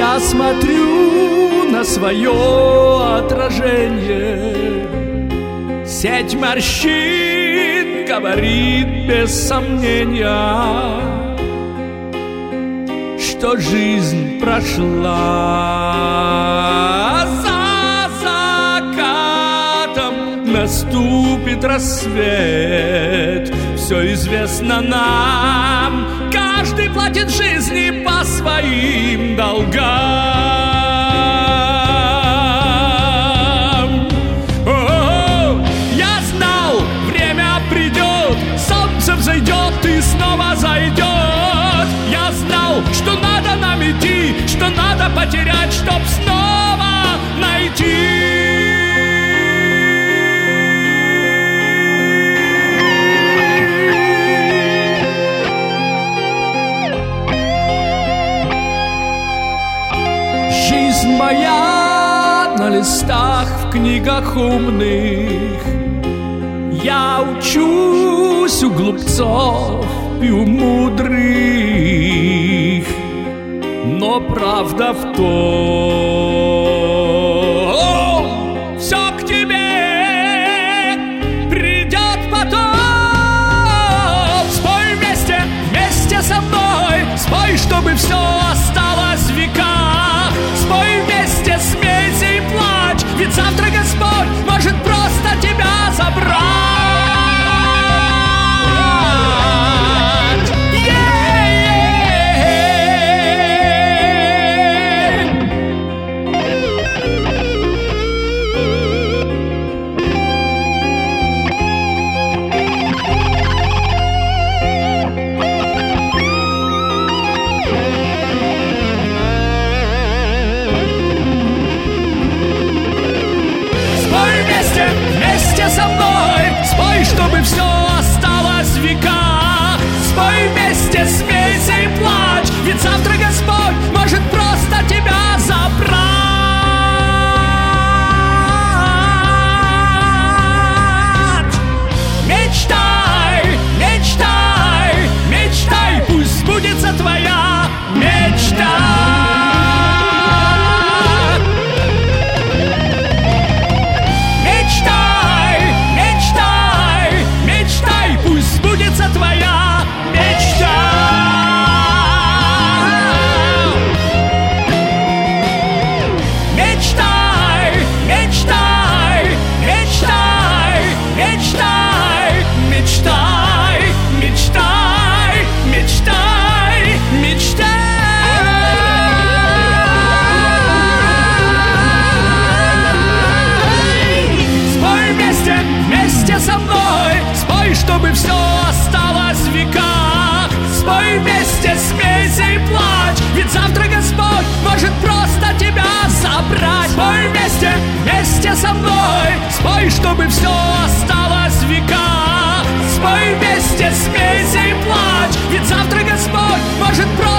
Я смотрю на свое отражение, сеть морщин говорит без сомнения, что жизнь прошла. За закатом наступит рассвет, все известно нам, каждый платит жизни по своим долгам. Я знал, время придет, солнце взойдет и снова зайдет. Я знал, что надо нам идти, что надо потерять, чтоб снова найти. Моя на листах в книгах умных. Я учусь у глупцов и у мудрых, но правда в том, все к тебе придет потом. Спой вместе, вместе со мной, спой, чтобы все осталось в веках. Спой вместе, смейся и плачь, ведь завтра Господь может просто тебя забрать. Чтобы все осталось в веках. Спой вместе, смейся и плачь, ведь завтра Господь может просто тебя забрать. Мечтай, мечтай, мечтай, пусть сбудется твоя мечта. Твоя мечта. Мечтай, мечтай, мечтай, мечтай, мечтай, мечтай, мечтай, мечтай. Спой вместе, вместе со мной, спой, чтобы все осталось в веках. Спой вместе, смейся и плачь, ведь завтра Господь может просто тебя забрать. Спой вместе, вместе со мной, спой, чтобы все осталось в веках. Спой вместе, смейся и плачь, ведь завтра Господь может просто